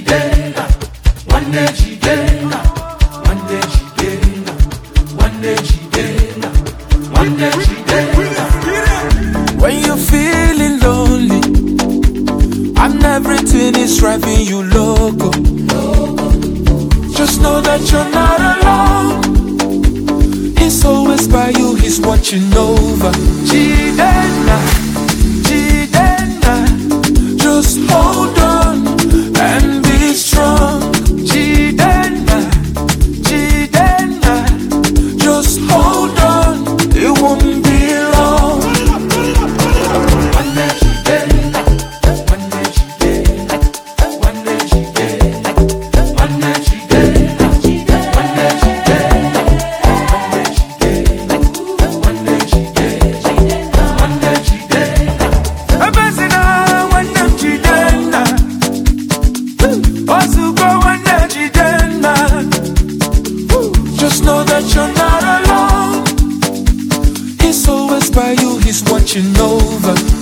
Jidenga, one day Jidenga, one day Jidenga, one day Jidenga, one day Jidenga. When you're feeling lonely and everything is driving you loco, just know that you're not alone. He's always by you, he's watching over. Jidenga, Jidenga, just hold on and be strong. Jidenga, Jidenga, just hold on, it won't be long. One day Jidenga, one day Jidenga, one day Jidenga, one day Jidenga, one day Jidenga, one day Jidenga, one day Jidenga, one day Jidenga. Abazina one day Jidenga, Ozuko one day Jidenga. Just know that you're not alone. He's always by you, he's watching over.